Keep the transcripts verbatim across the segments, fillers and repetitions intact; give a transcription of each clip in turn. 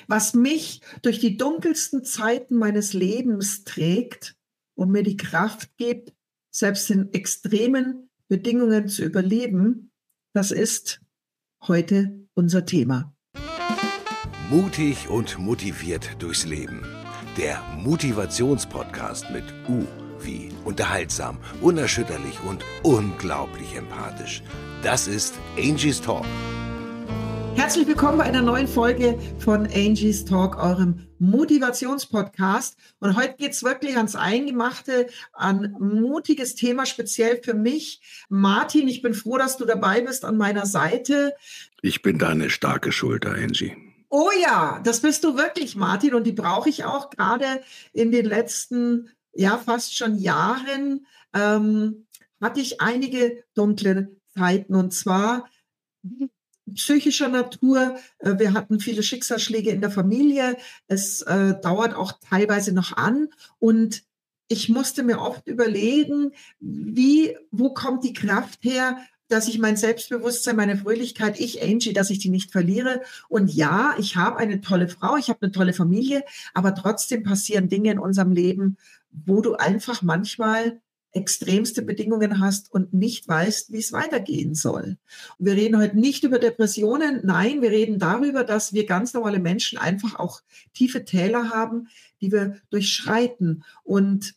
was mich durch die dunkelsten Zeiten meines Lebens trägt und mir die Kraft gibt, selbst in extremen Bedingungen zu überleben, das ist heute unser Thema. Mutig und motiviert durchs Leben. Der Motivationspodcast mit U wie unterhaltsam, unerschütterlich und unglaublich empathisch. Das ist Angie's Talk. Herzlich willkommen bei einer neuen Folge von Angie's Talk, eurem Motivationspodcast. Und heute geht es wirklich ans Eingemachte, an mutiges Thema, speziell für mich. Martin, ich bin froh, dass du dabei bist an meiner Seite. Ich bin deine starke Schulter, Angie. Oh ja, das bist du wirklich, Martin. Und die brauche ich auch gerade in den letzten, ja, fast schon Jahren. Ähm, hatte ich einige dunkle Zeiten, und zwar psychischer Natur. Wir hatten viele Schicksalsschläge in der Familie. Es äh, dauert auch teilweise noch an. Und ich musste mir oft überlegen, wie, wo kommt die Kraft her, dass ich mein Selbstbewusstsein, meine Fröhlichkeit, ich, Angie, dass ich die nicht verliere. Und ja, ich habe eine tolle Frau, ich habe eine tolle Familie, aber trotzdem passieren Dinge in unserem Leben, wo du einfach manchmal extremste Bedingungen hast und nicht weißt, wie es weitergehen soll. Und wir reden heute nicht über Depressionen, nein, wir reden darüber, dass wir ganz normale Menschen einfach auch tiefe Täler haben, die wir durchschreiten und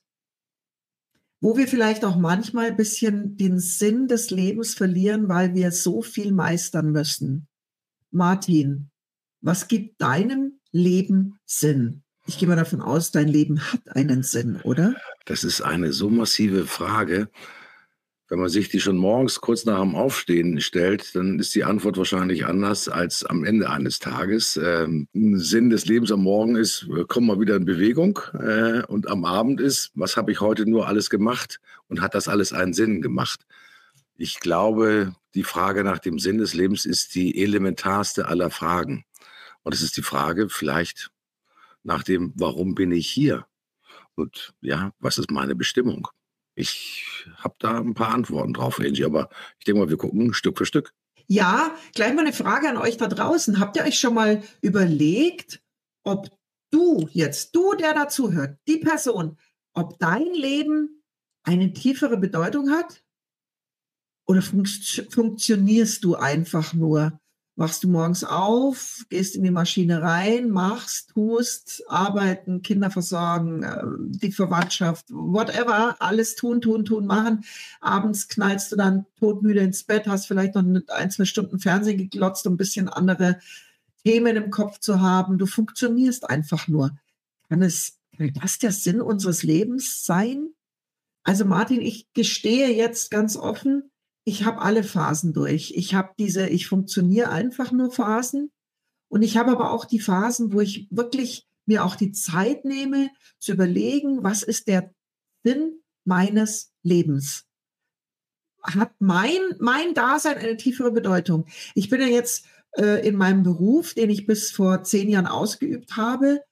wo wir vielleicht auch manchmal ein bisschen den Sinn des Lebens verlieren, weil wir so viel meistern müssen. Martin, was gibt deinem Leben Sinn? Ich gehe mal davon aus, dein Leben hat einen Sinn, oder? Das ist eine so massive Frage. Wenn man sich die schon morgens kurz nach dem Aufstehen stellt, dann ist die Antwort wahrscheinlich anders als am Ende eines Tages. Ähm, Sinn des Lebens am Morgen ist, komm mal wieder in Bewegung. Äh, und am Abend ist, was habe ich heute nur alles gemacht und hat das alles einen Sinn gemacht? Ich glaube, die Frage nach dem Sinn des Lebens ist die elementarste aller Fragen. Und es ist die Frage vielleicht nach dem, warum bin ich hier? Und ja, was ist meine Bestimmung? Ich habe da ein paar Antworten drauf, Angie, aber ich denke mal, wir gucken Stück für Stück. Ja, gleich mal eine Frage an euch da draußen. Habt ihr euch schon mal überlegt, ob du jetzt, du, der dazuhört, die Person, ob dein Leben eine tiefere Bedeutung hat? Oder funkt- funktionierst du einfach nur? Wachst du morgens auf, gehst in die Maschine rein, machst, tust, arbeiten, Kinder versorgen, äh, die Verwandtschaft, whatever, alles tun, tun, tun, machen. Abends knallst du dann todmüde ins Bett, hast vielleicht noch ein, zwei Stunden Fernsehen geglotzt, um ein bisschen andere Themen im Kopf zu haben. Du funktionierst einfach nur. Kann es, kann das der Sinn unseres Lebens sein? Also Martin, ich gestehe jetzt ganz offen, ich habe alle Phasen durch. Ich habe diese, ich funktioniere einfach nur Phasen. Und ich habe aber auch die Phasen, wo ich wirklich mir auch die Zeit nehme, zu überlegen, was ist der Sinn meines Lebens? Hat mein, mein Dasein eine tiefere Bedeutung? Ich bin ja jetzt äh, in meinem Beruf, den ich bis vor zehn Jahren ausgeübt habe,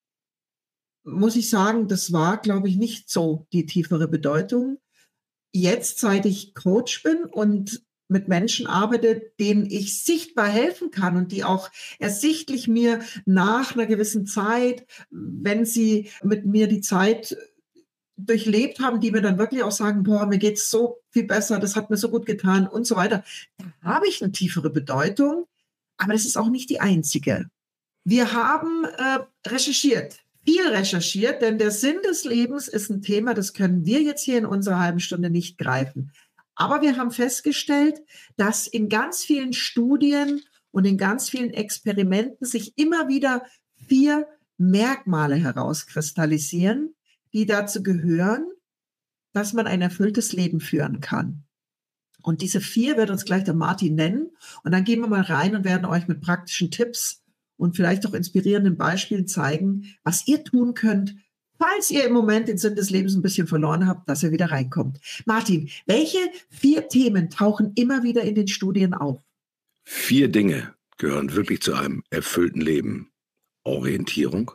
muss ich sagen, das war, glaube ich, nicht so die tiefere Bedeutung. Jetzt, seit ich Coach bin und mit Menschen arbeite, denen ich sichtbar helfen kann und die auch ersichtlich mir nach einer gewissen Zeit, wenn sie mit mir die Zeit durchlebt haben, die mir dann wirklich auch sagen, boah, mir geht's so viel besser, das hat mir so gut getan und so weiter, da habe ich eine tiefere Bedeutung, aber das ist auch nicht die einzige. Wir haben äh, recherchiert. Viel recherchiert, denn der Sinn des Lebens ist ein Thema, das können wir jetzt hier in unserer halben Stunde nicht greifen. Aber wir haben festgestellt, dass in ganz vielen Studien und in ganz vielen Experimenten sich immer wieder vier Merkmale herauskristallisieren, die dazu gehören, dass man ein erfülltes Leben führen kann. Und diese vier wird uns gleich der Martin nennen. Und dann gehen wir mal rein und werden euch mit praktischen Tipps und vielleicht auch inspirierenden Beispielen zeigen, was ihr tun könnt, falls ihr im Moment den Sinn des Lebens ein bisschen verloren habt, dass ihr wieder reinkommt. Martin, welche vier Themen tauchen immer wieder in den Studien auf? Vier Dinge gehören wirklich zu einem erfüllten Leben. Orientierung,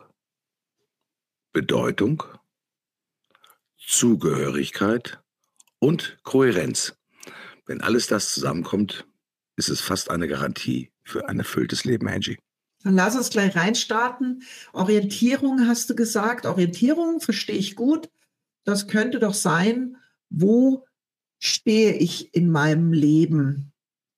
Bedeutung, Zugehörigkeit und Kohärenz. Wenn alles das zusammenkommt, ist es fast eine Garantie für ein erfülltes Leben, Angie. Dann lass uns gleich reinstarten. Orientierung hast du gesagt. Orientierung verstehe ich gut. Das könnte doch sein, wo stehe ich in meinem Leben?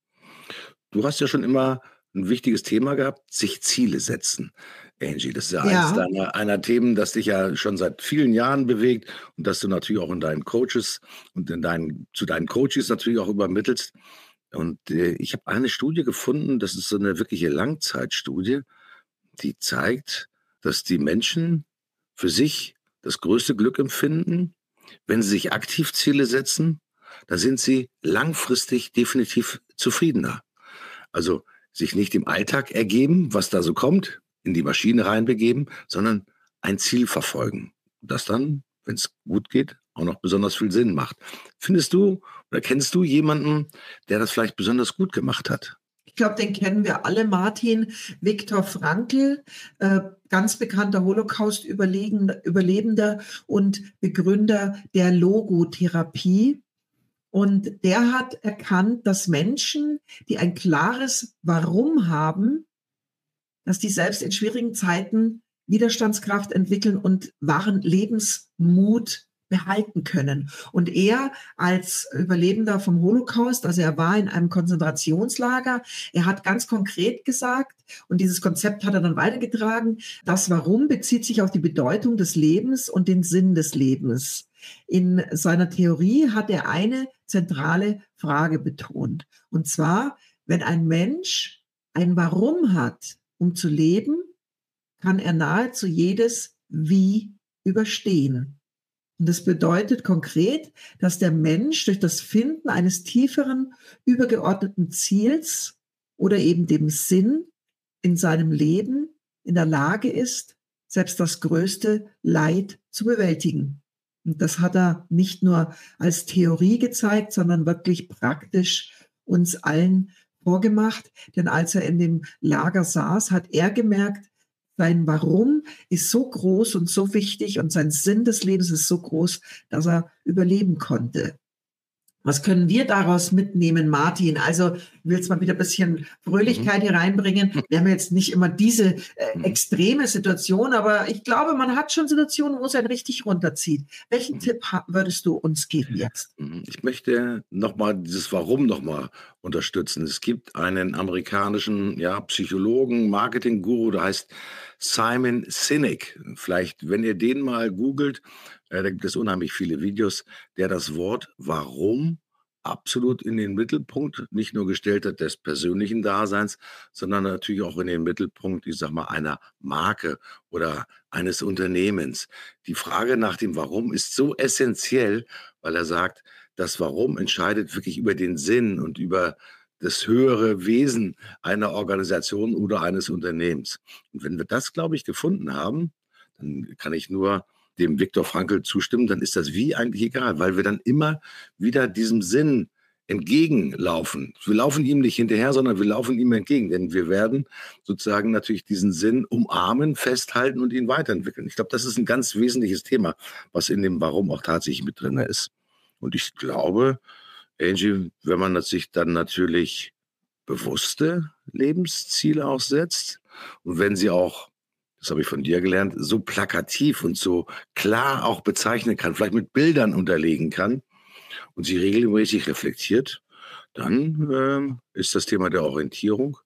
Du hast ja schon immer ein wichtiges Thema gehabt, sich Ziele setzen. Angie, das ist ja eins Ja, deiner einer Themen, das dich ja schon seit vielen Jahren bewegt und das du natürlich auch in deinen Coaches und in deinen zu deinen Coaches natürlich auch übermittelst. Und, äh, ich habe eine Studie gefunden, das ist so eine wirkliche Langzeitstudie, die zeigt, dass die Menschen für sich das größte Glück empfinden, wenn sie sich aktiv Ziele setzen, da sind sie langfristig definitiv zufriedener. Also, sich nicht dem Alltag ergeben, was da so kommt, in die Maschine reinbegeben, sondern ein Ziel verfolgen, das dann, wenn es gut geht, auch noch besonders viel Sinn macht. Findest du oder kennst du jemanden, der das vielleicht besonders gut gemacht hat? ich glaube, den kennen wir alle, Martin. Viktor Frankl, äh, ganz bekannter Holocaust-Überlebender und Begründer der Logotherapie. Und der hat erkannt, dass Menschen, die ein klares Warum haben, dass die selbst in schwierigen Zeiten Widerstandskraft entwickeln und wahren Lebensmut behalten können. Und er als Überlebender vom Holocaust, also er war in einem Konzentrationslager, er hat ganz konkret gesagt, und dieses Konzept hat er dann weitergetragen, das Warum bezieht sich auf die Bedeutung des Lebens und den Sinn des Lebens. In seiner Theorie hat er eine zentrale Frage betont. Und zwar, wenn ein Mensch ein Warum hat, um zu leben, kann er nahezu jedes Wie überstehen. Und das bedeutet konkret, dass der Mensch durch das Finden eines tieferen, übergeordneten Ziels oder eben dem Sinn in seinem Leben in der Lage ist, selbst das größte Leid zu bewältigen. Und das hat er nicht nur als Theorie gezeigt, sondern wirklich praktisch uns allen vorgemacht. Denn als er in dem Lager saß, hat er gemerkt, sein Warum ist so groß und so wichtig und sein Sinn des Lebens ist so groß, dass er überleben konnte. Was können wir daraus mitnehmen, Martin? Also ich will jetzt mal wieder ein bisschen Fröhlichkeit hier reinbringen. Wir haben jetzt nicht immer diese äh, extreme Situation, aber ich glaube, man hat schon Situationen, wo es einen richtig runterzieht. Welchen Tipp ha- würdest du uns geben jetzt? Ich möchte nochmal dieses Warum nochmal unterstützen. Es gibt einen amerikanischen, ja, Psychologen, Marketing-Guru, der heißt Simon Sinek. Vielleicht, wenn ihr den mal googelt, äh, da gibt es unheimlich viele Videos, der das Wort Warum absolut in den Mittelpunkt nicht nur gestellt hat des persönlichen Daseins, sondern natürlich auch in den Mittelpunkt, ich sag mal, einer Marke oder eines Unternehmens. Die Frage nach dem Warum ist so essentiell, weil er sagt, das Warum entscheidet wirklich über den Sinn und über das höhere Wesen einer Organisation oder eines Unternehmens. Und wenn wir das, glaube ich, gefunden haben, dann kann ich nur dem Viktor Frankl zustimmen, dann ist das Wie eigentlich egal, weil wir dann immer wieder diesem Sinn entgegenlaufen. Wir laufen ihm nicht hinterher, sondern wir laufen ihm entgegen, denn wir werden sozusagen natürlich diesen Sinn umarmen, festhalten und ihn weiterentwickeln. Ich glaube, das ist ein ganz wesentliches Thema, was in dem Warum auch tatsächlich mit drin ist. Und ich glaube, Angie, wenn man sich dann natürlich bewusste Lebensziele auch setzt und wenn sie auch, das habe ich von dir gelernt, so plakativ und so klar auch bezeichnen kann, vielleicht mit Bildern unterlegen kann und sie regelmäßig reflektiert, dann ähm, ist das Thema der Orientierung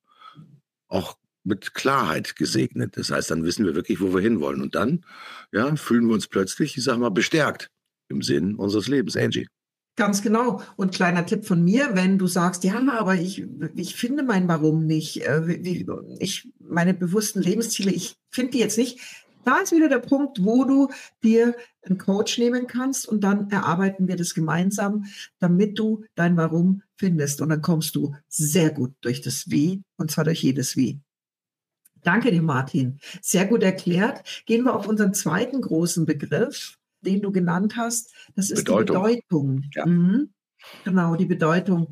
auch mit Klarheit gesegnet. Das heißt, dann wissen wir wirklich, wo wir hinwollen. Und dann, ja, fühlen wir uns plötzlich, ich sag mal, bestärkt im Sinn unseres Lebens, Angie. Ganz genau. Und kleiner Tipp von mir, wenn du sagst, ja, aber ich, ich finde mein Warum nicht, äh, wie, ich, meine bewussten Lebensziele, ich finde die jetzt nicht. Da ist wieder der Punkt, wo du dir einen Coach nehmen kannst und dann erarbeiten wir das gemeinsam, damit du dein Warum findest. Und dann kommst du sehr gut durch das Wie und zwar durch jedes Wie. Danke dir, Martin. Sehr gut erklärt. Gehen wir auf unseren zweiten großen Begriff, den du genannt hast. Das ist Bedeutung. die Bedeutung. Ja. Mhm. Genau, die Bedeutung.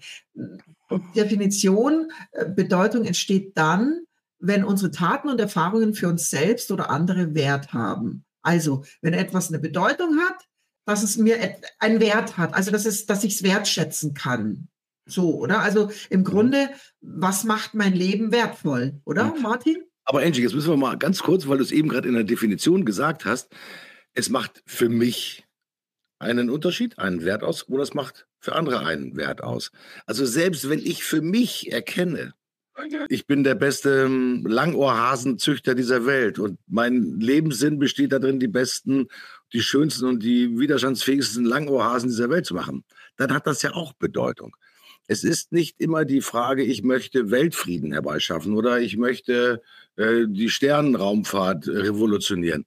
Und Definition, äh, Bedeutung entsteht dann, wenn unsere Taten und Erfahrungen für uns selbst oder andere Wert haben. Also, wenn etwas eine Bedeutung hat, dass es mir et- einen Wert hat, also dass es, dass ich es wertschätzen kann. So, oder? Also im Grunde, was macht mein Leben wertvoll, oder, Martin? Aber Angie, jetzt müssen wir mal ganz kurz, weil du es eben gerade in der Definition gesagt hast, es macht für mich einen Unterschied, einen Wert aus, oder es macht für andere einen Wert aus. Also selbst wenn ich für mich erkenne, ich bin der beste ähm, Langohrhasenzüchter dieser Welt und mein Lebenssinn besteht darin, die besten, die schönsten und die widerstandsfähigsten Langohrhasen dieser Welt zu machen, dann hat das ja auch Bedeutung. Es ist nicht immer die Frage, ich möchte Weltfrieden herbeischaffen oder ich möchte äh, die Sternenraumfahrt äh, revolutionieren.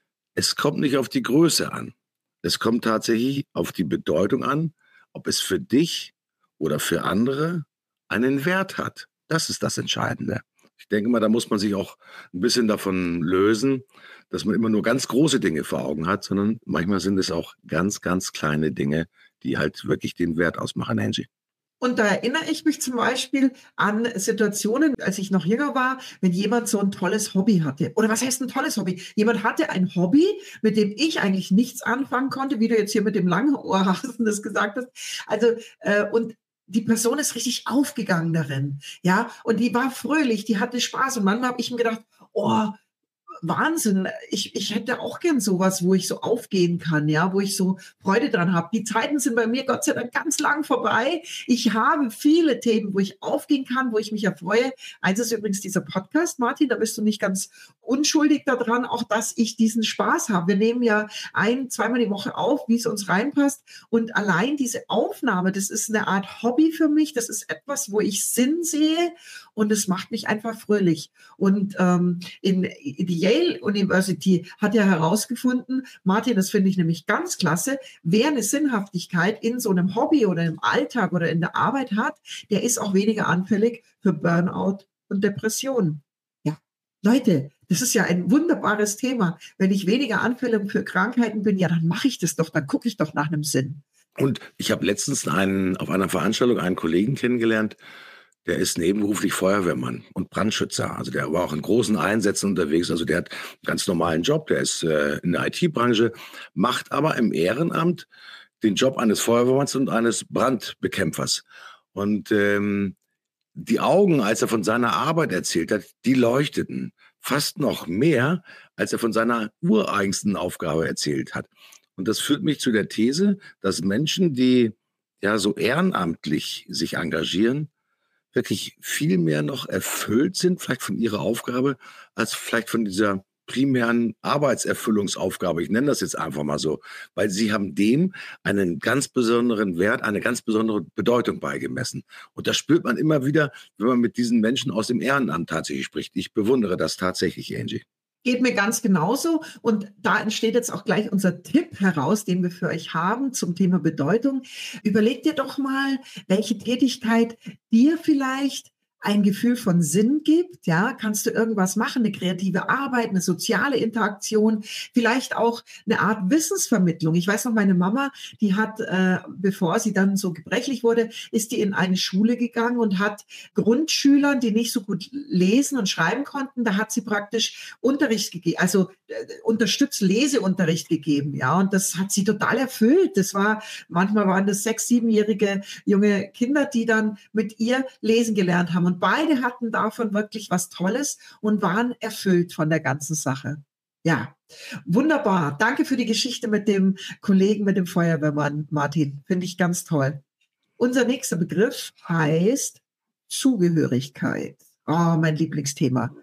Es kommt nicht auf die Größe an. Es kommt tatsächlich auf die Bedeutung an, ob es für dich oder für andere einen Wert hat. Das ist das Entscheidende. Ich denke mal, da muss man sich auch ein bisschen davon lösen, dass man immer nur ganz große Dinge vor Augen hat, sondern manchmal sind es auch ganz, ganz kleine Dinge, die halt wirklich den Wert ausmachen, Angie. Und da erinnere ich mich zum Beispiel an Situationen, als ich noch jünger war, wenn jemand so ein tolles Hobby hatte. Oder was heißt ein tolles Hobby? Jemand hatte ein Hobby, mit dem ich eigentlich nichts anfangen konnte, wie du jetzt hier mit dem Langohrhasen das gesagt hast. Also, äh, und die Person ist richtig aufgegangen darin, ja, und die war fröhlich, die hatte Spaß. Und manchmal habe ich mir gedacht, oh, Wahnsinn, ich, ich hätte auch gern sowas, wo ich so aufgehen kann, ja, wo ich so Freude dran habe. Die Zeiten sind bei mir Gott sei Dank ganz lang vorbei. Ich habe viele Themen, wo ich aufgehen kann, wo ich mich erfreue. Eins ist übrigens dieser Podcast, Martin, da bist du nicht ganz unschuldig daran, auch dass ich diesen Spaß habe. Wir nehmen ja ein, zweimal die Woche auf, wie es uns reinpasst. Und allein diese Aufnahme, das ist eine Art Hobby für mich. Das ist etwas, wo ich Sinn sehe und es macht mich einfach fröhlich. Und ähm, in die Yale University hat ja herausgefunden, Martin, das finde ich nämlich ganz klasse, wer eine Sinnhaftigkeit in so einem Hobby oder im Alltag oder in der Arbeit hat, der ist auch weniger anfällig für Burnout und Depressionen. Ja, Leute, das ist ja ein wunderbares Thema. Wenn ich weniger anfällig für Krankheiten bin, ja, dann mache ich das doch, dann gucke ich doch nach einem Sinn. Und ich habe letztens einen, auf einer Veranstaltung einen Kollegen kennengelernt, der ist nebenberuflich Feuerwehrmann und Brandschützer. Also der war auch in großen Einsätzen unterwegs. Also der hat einen ganz normalen Job. Der ist äh, in der I T-Branche, macht aber im Ehrenamt den Job eines Feuerwehrmanns und eines Brandbekämpfers. Und ähm, die Augen, als er von seiner Arbeit erzählt hat, die leuchteten fast noch mehr, als er von seiner ureigensten Aufgabe erzählt hat. Und das führt mich zu der These, dass Menschen, die ja so ehrenamtlich sich engagieren, wirklich viel mehr noch erfüllt sind, vielleicht von ihrer Aufgabe, als vielleicht von dieser primären Arbeitserfüllungsaufgabe. Ich nenne das jetzt einfach mal so, weil sie haben dem einen ganz besonderen Wert, eine ganz besondere Bedeutung beigemessen. Und das spürt man immer wieder, wenn man mit diesen Menschen aus dem Ehrenamt tatsächlich spricht. Ich bewundere das tatsächlich, Angie. Geht mir ganz genauso. Und da entsteht jetzt auch gleich unser Tipp heraus, den wir für euch haben zum Thema Bedeutung. Überleg dir doch mal, welche Tätigkeit dir vielleicht ein Gefühl von Sinn gibt, ja, kannst du irgendwas machen, eine kreative Arbeit, eine soziale Interaktion, vielleicht auch eine Art Wissensvermittlung. Ich weiß noch, meine Mama, die hat, äh, bevor sie dann so gebrechlich wurde, ist die in eine Schule gegangen und hat Grundschülern, die nicht so gut lesen und schreiben konnten, da hat sie praktisch Unterricht gegeben, also äh, unterstützt Leseunterricht gegeben, ja, und das hat sie total erfüllt. Das war, manchmal waren das sechs-, siebenjährige junge Kinder, die dann mit ihr lesen gelernt haben. Und beide hatten davon wirklich was Tolles und waren erfüllt von der ganzen Sache. Ja, wunderbar. Danke für die Geschichte mit dem Kollegen, mit dem Feuerwehrmann, Martin. Finde ich ganz toll. Unser nächster Begriff heißt Zugehörigkeit. Oh, mein Lieblingsthema.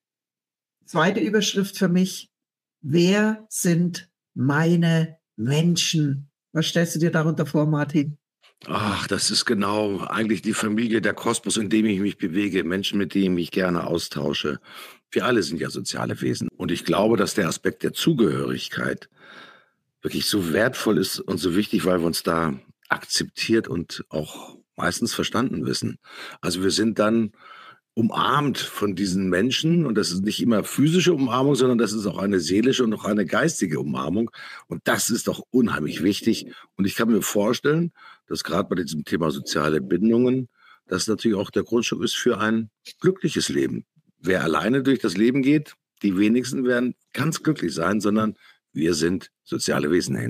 Zweite Überschrift für mich. Wer sind meine Menschen? Was stellst du dir darunter vor, Martin? Ach, das ist genau eigentlich die Familie, der Kosmos, in dem ich mich bewege, Menschen, mit denen ich mich gerne austausche. Wir alle sind ja soziale Wesen. Und ich glaube, dass der Aspekt der Zugehörigkeit wirklich so wertvoll ist und so wichtig, weil wir uns da akzeptiert und auch meistens verstanden wissen. Also wir sind dann umarmt von diesen Menschen und das ist nicht immer physische Umarmung, sondern das ist auch eine seelische und auch eine geistige Umarmung und das ist doch unheimlich wichtig und ich kann mir vorstellen, dass gerade bei diesem Thema soziale Bindungen das natürlich auch der Grundstock ist für ein glückliches Leben. Wer alleine durch das Leben geht, die wenigsten werden ganz glücklich sein, sondern wir sind soziale Wesen, Angie.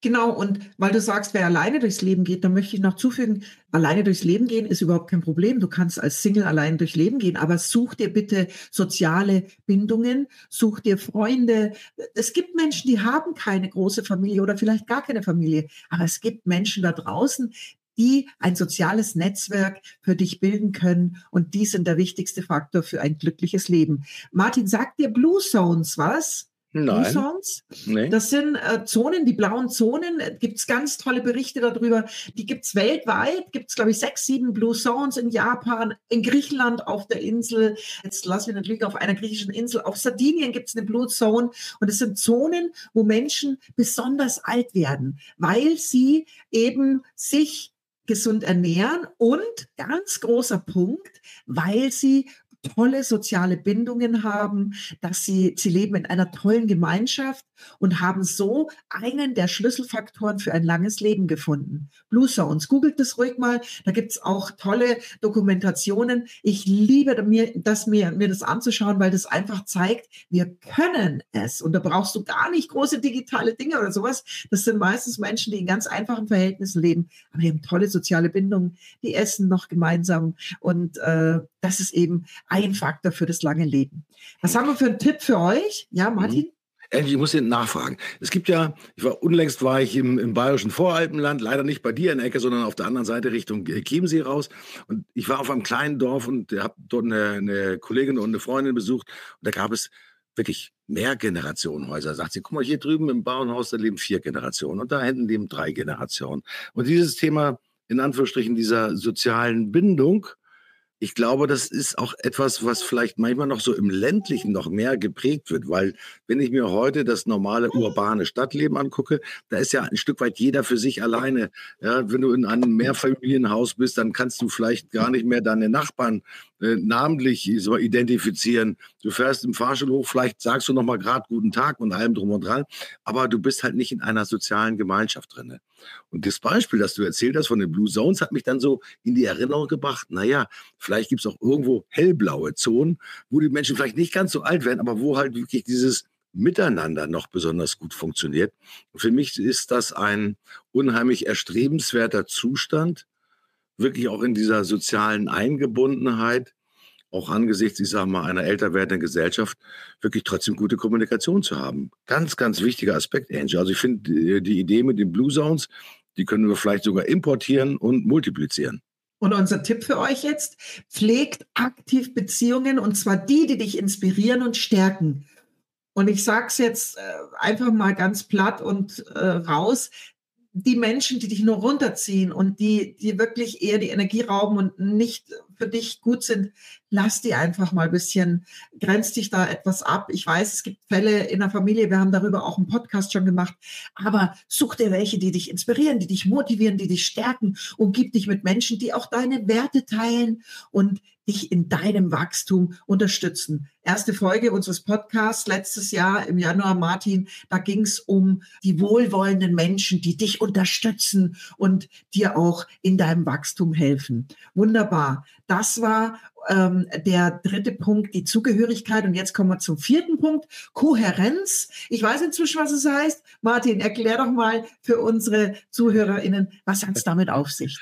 Genau, und weil du sagst, wer alleine durchs Leben geht, dann möchte ich noch zufügen, alleine durchs Leben gehen ist überhaupt kein Problem. Du kannst als Single allein durchs Leben gehen, aber such dir bitte soziale Bindungen, such dir Freunde. Es gibt Menschen, die haben keine große Familie oder vielleicht gar keine Familie, aber es gibt Menschen da draußen, die ein soziales Netzwerk für dich bilden können, und die sind der wichtigste Faktor für ein glückliches Leben. Martin, sagt dir Blue Zones was? Blue Nein, Zones? nee. Das sind äh, Zonen, die blauen Zonen. Äh, gibt es ganz tolle Berichte darüber. Die gibt es weltweit. Gibt es, glaube ich, sechs, sieben Blue Zones in Japan, in Griechenland auf der Insel. Jetzt lassen wir natürlich auf einer griechischen Insel. Auf Sardinien gibt es eine Blue Zone. Und es sind Zonen, wo Menschen besonders alt werden, weil sie eben sich gesund ernähren und, ganz großer Punkt, weil sie tolle soziale Bindungen haben, dass sie, sie leben in einer tollen Gemeinschaft und haben so einen der Schlüsselfaktoren für ein langes Leben gefunden. Blue Zones, googelt das ruhig mal, da gibt es auch tolle Dokumentationen. Ich liebe mir, das, mir, mir das anzuschauen, weil das einfach zeigt, wir können es, und da brauchst du gar nicht große digitale Dinge oder sowas. Das sind meistens Menschen, die in ganz einfachen Verhältnissen leben, aber die haben tolle soziale Bindungen, die essen noch gemeinsam, und äh, das ist eben ein Faktor für das lange Leben. Was haben wir für einen Tipp für euch? Ja, Martin? Ich muss hier nachfragen. Es gibt ja, ich war unlängst war ich im, im bayerischen Voralpenland, leider nicht bei dir in der Ecke, sondern auf der anderen Seite Richtung Chiemsee raus. Und ich war auf einem kleinen Dorf und habe dort eine, eine Kollegin und eine Freundin besucht. Und da gab es wirklich Mehrgenerationenhäuser. Sagt sie, guck mal, hier drüben im Bauernhaus, da leben vier Generationen und da hinten leben drei Generationen. Und dieses Thema, in Anführungsstrichen, dieser sozialen Bindung, ich glaube, das ist auch etwas, was vielleicht manchmal noch so im Ländlichen noch mehr geprägt wird, weil wenn ich mir heute das normale urbane Stadtleben angucke, da ist ja ein Stück weit jeder für sich alleine. Ja, wenn du in einem Mehrfamilienhaus bist, dann kannst du vielleicht gar nicht mehr deine Nachbarn äh, namentlich so identifizieren. Du fährst im Fahrstuhl hoch, vielleicht sagst du noch mal gerade guten Tag und allem drum und dran, aber du bist halt nicht in einer sozialen Gemeinschaft drin. Und das Beispiel, das du erzählt hast von den Blue Zones, hat mich dann so in die Erinnerung gebracht, naja, vielleicht gibt es auch irgendwo hellblaue Zonen, wo die Menschen vielleicht nicht ganz so alt werden, aber wo halt wirklich dieses Miteinander noch besonders gut funktioniert. Für mich ist das ein unheimlich erstrebenswerter Zustand, wirklich auch in dieser sozialen Eingebundenheit, auch angesichts, ich sage mal, einer älter werdenden Gesellschaft, wirklich trotzdem gute Kommunikation zu haben. Ganz, ganz wichtiger Aspekt, Angie. Also ich finde die Idee mit den Blue Zones, die können wir vielleicht sogar importieren und multiplizieren. Und unser Tipp für euch jetzt: Pflegt aktiv Beziehungen, und zwar die, die dich inspirieren und stärken. Und ich sage es jetzt äh, einfach mal ganz platt und äh, raus: Die Menschen, die dich nur runterziehen und die, die wirklich eher die Energie rauben und nicht für dich gut sind, lass die einfach mal ein bisschen, grenz dich da etwas ab. Ich weiß, es gibt Fälle in der Familie, wir haben darüber auch einen Podcast schon gemacht, aber such dir welche, die dich inspirieren, die dich motivieren, die dich stärken, und gib dich mit Menschen, die auch deine Werte teilen und dich in deinem Wachstum unterstützen. Erste Folge unseres Podcasts letztes Jahr im Januar, Martin, da ging es um die wohlwollenden Menschen, die dich unterstützen und dir auch in deinem Wachstum helfen. Wunderbar. Das war ähm, der dritte Punkt, die Zugehörigkeit. Und jetzt kommen wir zum vierten Punkt, Kohärenz. Ich weiß inzwischen, was es heißt. Martin, erklär doch mal für unsere ZuhörerInnen, was hat es damit auf sich?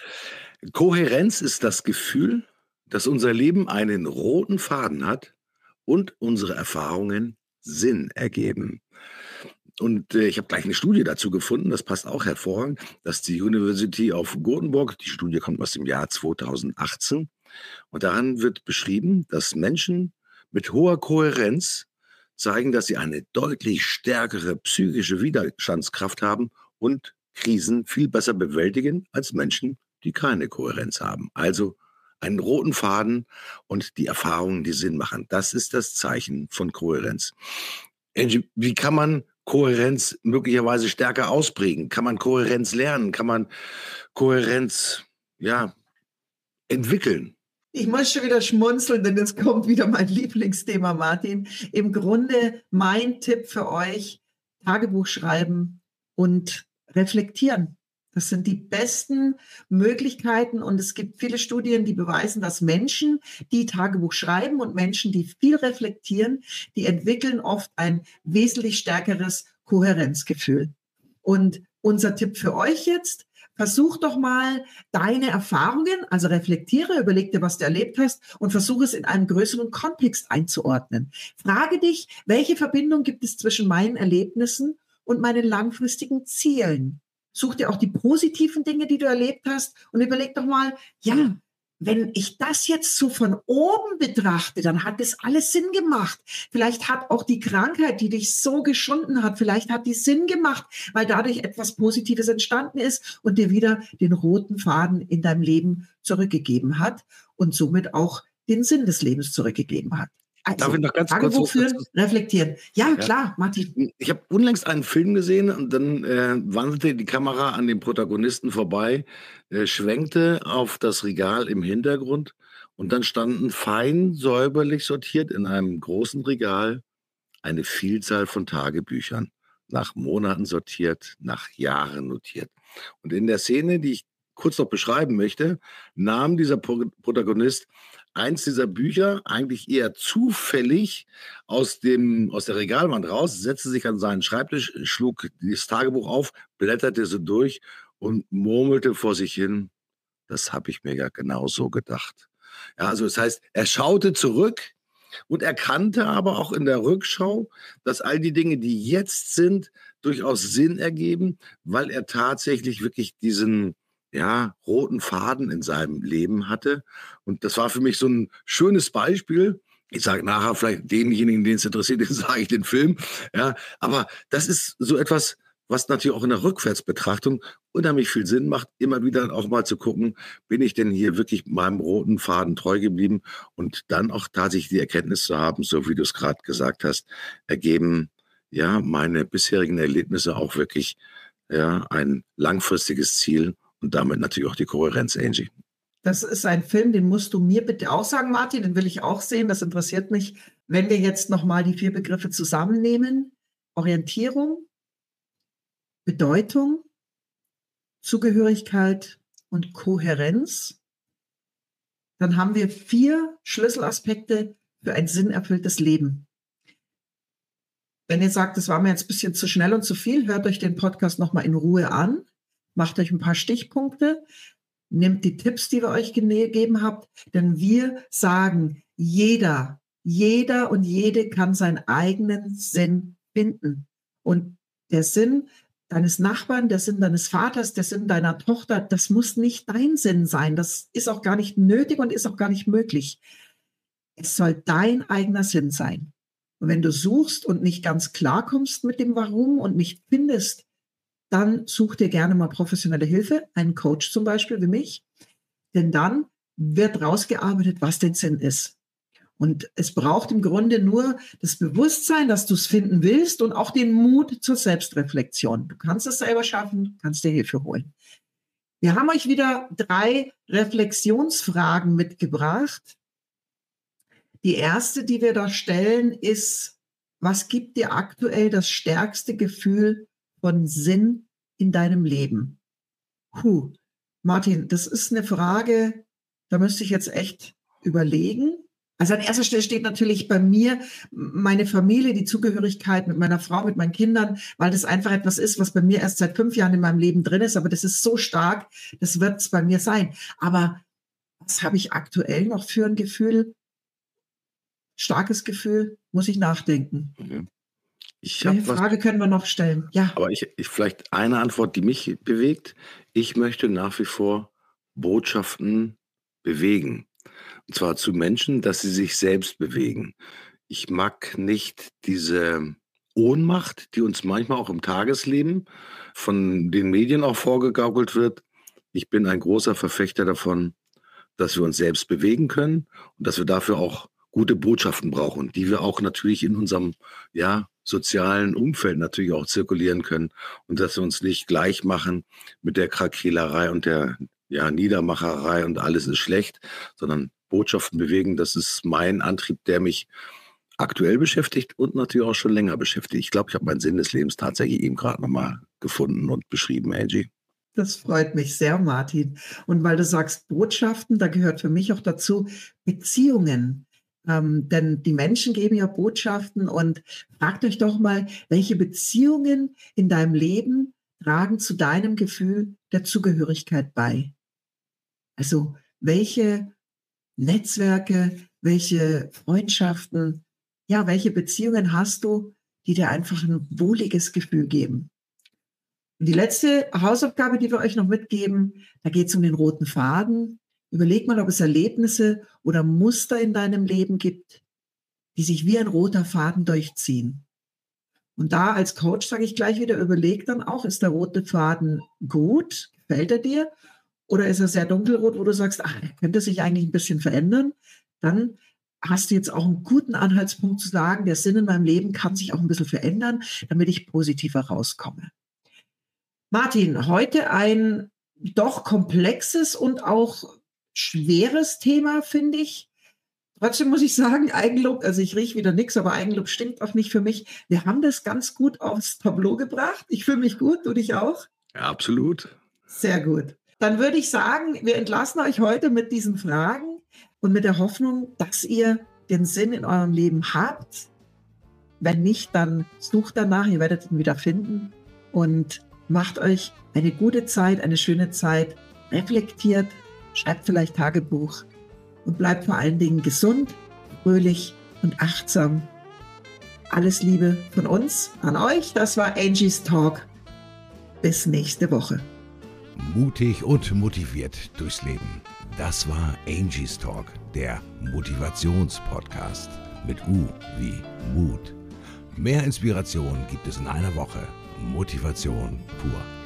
Kohärenz ist das Gefühl, dass unser Leben einen roten Faden hat und unsere Erfahrungen Sinn ergeben. Und äh, ich habe gleich eine Studie dazu gefunden, das passt auch hervorragend, dass die University of Gothenburg, die Studie kommt aus dem Jahr zweitausendachtzehn, und daran wird beschrieben, dass Menschen mit hoher Kohärenz zeigen, dass sie eine deutlich stärkere psychische Widerstandskraft haben und Krisen viel besser bewältigen als Menschen, die keine Kohärenz haben. Also einen roten Faden und die Erfahrungen, die Sinn machen. Das ist das Zeichen von Kohärenz. Angie, wie kann man Kohärenz möglicherweise stärker ausprägen? Kann man Kohärenz lernen? Kann man Kohärenz, ja, entwickeln? Ich muss schon wieder schmunzeln, denn jetzt kommt wieder mein Lieblingsthema, Martin. Im Grunde mein Tipp für euch: Tagebuch schreiben und reflektieren. Das sind die besten Möglichkeiten, und es gibt viele Studien, die beweisen, dass Menschen, die Tagebuch schreiben und Menschen, die viel reflektieren, die entwickeln oft ein wesentlich stärkeres Kohärenzgefühl. Und unser Tipp für euch jetzt: Versuch doch mal deine Erfahrungen, also reflektiere, überleg dir, was du erlebt hast und versuche es in einen größeren Kontext einzuordnen. Frage dich, welche Verbindung gibt es zwischen meinen Erlebnissen und meinen langfristigen Zielen? Such dir auch die positiven Dinge, die du erlebt hast, und überleg doch mal, ja, wenn ich das jetzt so von oben betrachte, dann hat das alles Sinn gemacht. Vielleicht hat auch die Krankheit, die dich so geschunden hat, vielleicht hat die Sinn gemacht, weil dadurch etwas Positives entstanden ist und dir wieder den roten Faden in deinem Leben zurückgegeben hat und somit auch den Sinn des Lebens zurückgegeben hat. Also, Darf ich noch ganz Tagebuch kurz was führen, dazu- reflektieren. Ja, Ja. klar, Martin. Ich habe unlängst einen Film gesehen und dann äh, wanderte die Kamera an dem Protagonisten vorbei, äh, schwenkte auf das Regal im Hintergrund und dann standen fein säuberlich sortiert in einem großen Regal eine Vielzahl von Tagebüchern, nach Monaten sortiert, nach Jahren notiert. Und in der Szene, die ich kurz noch beschreiben möchte, nahm dieser Pro Protagonist eins dieser Bücher eigentlich eher zufällig aus dem, aus der Regalwand raus, setzte sich an seinen Schreibtisch, schlug das Tagebuch auf, blätterte so durch und murmelte vor sich hin: Das habe ich mir ja genau so gedacht. Ja, also das heißt, er schaute zurück und erkannte aber auch in der Rückschau, dass all die Dinge, die jetzt sind, durchaus Sinn ergeben, weil er tatsächlich wirklich diesen, ja, roten Faden in seinem Leben hatte. Und das war für mich so ein schönes Beispiel. Ich sage nachher vielleicht denjenigen, den es interessiert, den sage ich den Film. Ja, aber das ist so etwas, was natürlich auch in der Rückwärtsbetrachtung unheimlich viel Sinn macht, immer wieder auch mal zu gucken, bin ich denn hier wirklich meinem roten Faden treu geblieben, und dann auch tatsächlich die Erkenntnis zu haben, so wie du es gerade gesagt hast, ergeben ja meine bisherigen Erlebnisse auch wirklich, ja, ein langfristiges Ziel und damit natürlich auch die Kohärenz, Angie. Das ist ein Film, den musst du mir bitte auch sagen, Martin, den will ich auch sehen, das interessiert mich. Wenn wir jetzt nochmal die vier Begriffe zusammennehmen: Orientierung, Bedeutung, Zugehörigkeit und Kohärenz, dann haben wir vier Schlüsselaspekte für ein sinnerfülltes Leben. Wenn ihr sagt, das war mir jetzt ein bisschen zu schnell und zu viel, hört euch den Podcast nochmal in Ruhe an, macht euch ein paar Stichpunkte, nehmt die Tipps, die wir euch gegeben habt, denn wir sagen, jeder, jeder und jede kann seinen eigenen Sinn finden. Und der Sinn deines Nachbarn, der Sinn deines Vaters, der Sinn deiner Tochter, das muss nicht dein Sinn sein. Das ist auch gar nicht nötig und ist auch gar nicht möglich. Es soll dein eigener Sinn sein. Und wenn du suchst und nicht ganz klarkommst mit dem Warum und nicht findest, dann such dir gerne mal professionelle Hilfe, einen Coach zum Beispiel wie mich, denn dann wird rausgearbeitet, was den Sinn ist. Und es braucht im Grunde nur das Bewusstsein, dass du es finden willst, und auch den Mut zur Selbstreflexion. Du kannst es selber schaffen, kannst dir Hilfe holen. Wir haben euch wieder drei Reflexionsfragen mitgebracht. Die erste, die wir da stellen, ist: Was gibt dir aktuell das stärkste Gefühl von Sinn in deinem Leben? Puh, Martin, das ist eine Frage, da müsste ich jetzt echt überlegen. Also an erster Stelle steht natürlich bei mir meine Familie, die Zugehörigkeit mit meiner Frau, mit meinen Kindern, weil das einfach etwas ist, was bei mir erst seit fünf Jahren in meinem Leben drin ist. Aber das ist so stark, das wird es bei mir sein. Aber was habe ich aktuell noch für ein Gefühl? Starkes Gefühl, muss ich nachdenken. Mhm. Ich Welche habe was, Frage können wir noch stellen? Ja, aber ich, ich vielleicht eine Antwort, die mich bewegt. Ich möchte nach wie vor Botschaften bewegen. Und zwar zu Menschen, dass sie sich selbst bewegen. Ich mag nicht diese Ohnmacht, die uns manchmal auch im Tagesleben von den Medien auch vorgegaukelt wird. Ich bin ein großer Verfechter davon, dass wir uns selbst bewegen können und dass wir dafür auch gute Botschaften brauchen, die wir auch natürlich in unserem, ja, sozialen Umfeld natürlich auch zirkulieren können, und dass wir uns nicht gleich machen mit der Krakehlerei und der, ja, Niedermacherei und alles ist schlecht, sondern Botschaften bewegen. Das ist mein Antrieb, der mich aktuell beschäftigt und natürlich auch schon länger beschäftigt. Ich glaube, ich habe meinen Sinn des Lebens tatsächlich eben gerade nochmal gefunden und beschrieben, Angie. das freut mich sehr, Martin. Und weil du sagst Botschaften, da gehört für mich auch dazu Beziehungen. Ähm, denn die Menschen geben ja Botschaften, und fragt euch doch mal, welche Beziehungen in deinem Leben tragen zu deinem Gefühl der Zugehörigkeit bei? Also welche Netzwerke, welche Freundschaften, ja, welche Beziehungen hast du, die dir einfach ein wohliges Gefühl geben? Und die letzte Hausaufgabe, die wir euch noch mitgeben, da geht es um den roten Faden. Überleg mal, ob es Erlebnisse oder Muster in deinem Leben gibt, die sich wie ein roter Faden durchziehen. Und da als Coach sage ich gleich wieder, überleg dann auch, ist der rote Faden gut? Gefällt er dir? Oder ist er sehr dunkelrot, wo du sagst, ach, er könnte sich eigentlich ein bisschen verändern? Dann hast du jetzt auch einen guten Anhaltspunkt zu sagen, der Sinn in meinem Leben kann sich auch ein bisschen verändern, damit ich positiver rauskomme. Martin, heute ein doch komplexes und auch schweres Thema, finde ich. Trotzdem muss ich sagen, Eigenlob, also ich rieche wieder nichts, aber Eigenlob stinkt auch nicht für mich. Wir haben das ganz gut aufs Tableau gebracht. Ich fühle mich gut, du dich auch? Ja, absolut. Sehr gut. Dann würde ich sagen, wir entlassen euch heute mit diesen Fragen und mit der Hoffnung, dass ihr den Sinn in eurem Leben habt. Wenn nicht, dann sucht danach, ihr werdet ihn wieder finden und macht euch eine gute Zeit, eine schöne Zeit, reflektiert, schreibt vielleicht Tagebuch und bleibt vor allen Dingen gesund, fröhlich und achtsam. Alles Liebe von uns an euch. Das war Angie's Talk. Bis nächste Woche. Mutig und motiviert durchs Leben. Das war Angie's Talk, der Motivationspodcast mit U wie Mut. Mehr Inspiration gibt es in einer Woche. Motivation pur.